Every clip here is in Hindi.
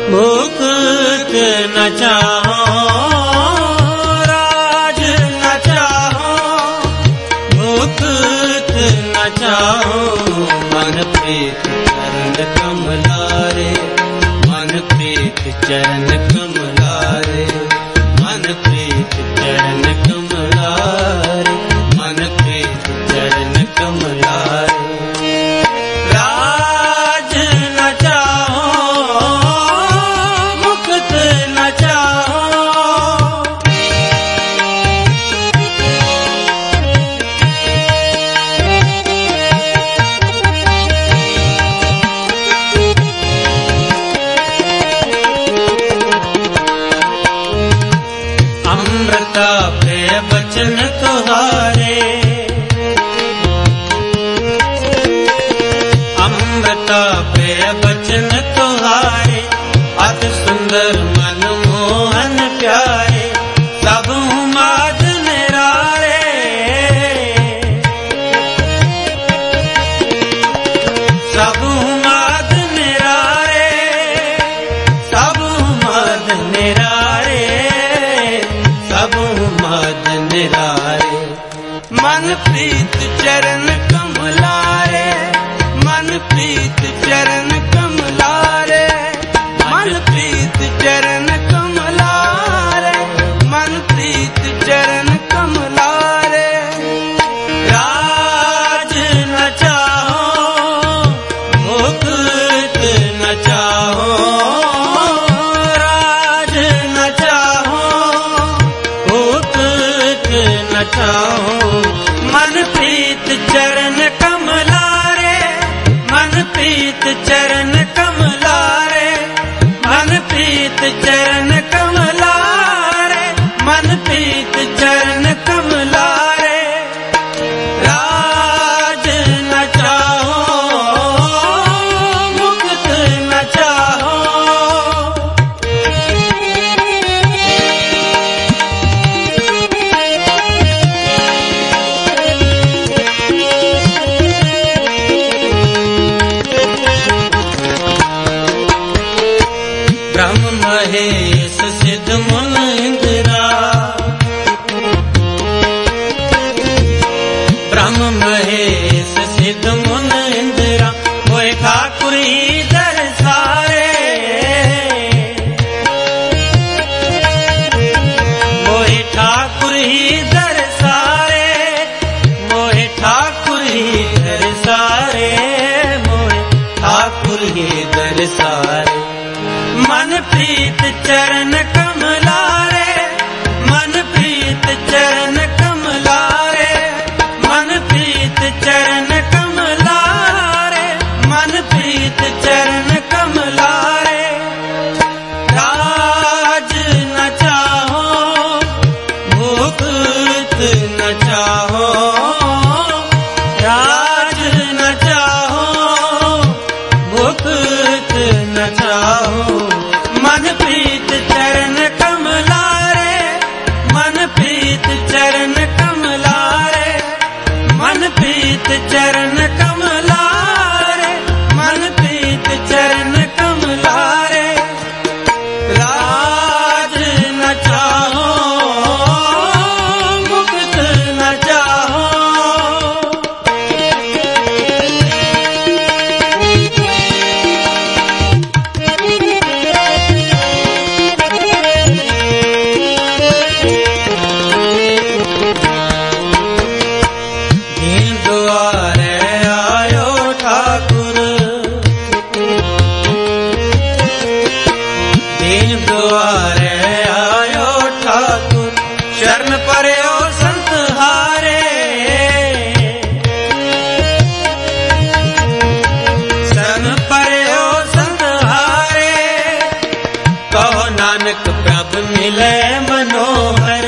मुक्त न चाहो, राज न चाहो, मुक्त न चाहो। मन प्रीत चरण कमलारे, मन प्रीत चरण कमलारे, मन प्रीत चरण कमलारे, मन प्रीत चरण कमलारे। राज न चाहो, मुक्त न चाहो, अमृता प्रिय बचन तुम्हारे, अमृता प्रिय बचन तुम्हारे, अति सुंदर मनमोहन प्यारे, सब माद निरारे, सब माद निरारे, सब माद निरारे, सब माद निरारे। मन प्रीत चरण कमलारे, मन प्रीत चरण कमलारे, मन प्रीत चरण कमलारे, मन प्रीत चरण कमलारे। राज न चाहो, मुक्त न चाहो, राज न चाहो, मुक्त न चाहो। मन प्रीत चरण कमलारे, मन प्रीत चरण कमलारे, मन प्रीत चरण कमलारे, मन प्रीत चरण कमलारे। राज न चाहो, मुक्त न चाहो, ब्रह्म महेश सिद्ध मुन इंदिरा, ब्रह्म महेश सिद्ध मुन इंदिरा, मोहे ठाकुर ही दरसारे, मोहे ठाकुर ही दरसारे, मोहे ठाकुर ही दरसारे, मोहे ठाकुर ही दरसारे। मन प्रीत चरण कमलारे, मन प्रीत चरण कमलारे, मन प्रीत चरण कमलारे, मन प्रीत चरण कमलारे। राज न चाहो, मुक्त न चाहो, राज न चाहो, मुक्त न चाहो। मन प्रीत चरण कमलारे, मन प्रीत चरण कमलारे, मन प्रीत चरण कमलारे, मन प्रीत चरण कमलारे। राज न चाहो, मुक्त न चाहो, दीन द्वारे आयो ठाकुर, दीन द्वारे आयो ठाकुर, शरण पर्यो संत हारे, शरण पर्यो संत हारे। कहो नानक प्रभु मिले मनोहर,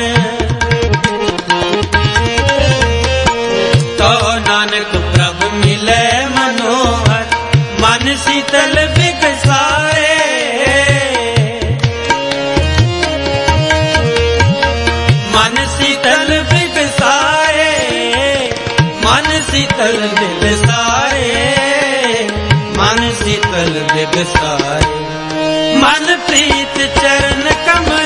कहो नानक प्रभु मिले मनोहर, मन शीतल बिगसारे, मन शीतल बिगसारे, मन शीतल बिगसारे, मन शीतल बिगसारे। मन प्रीत चरण कमल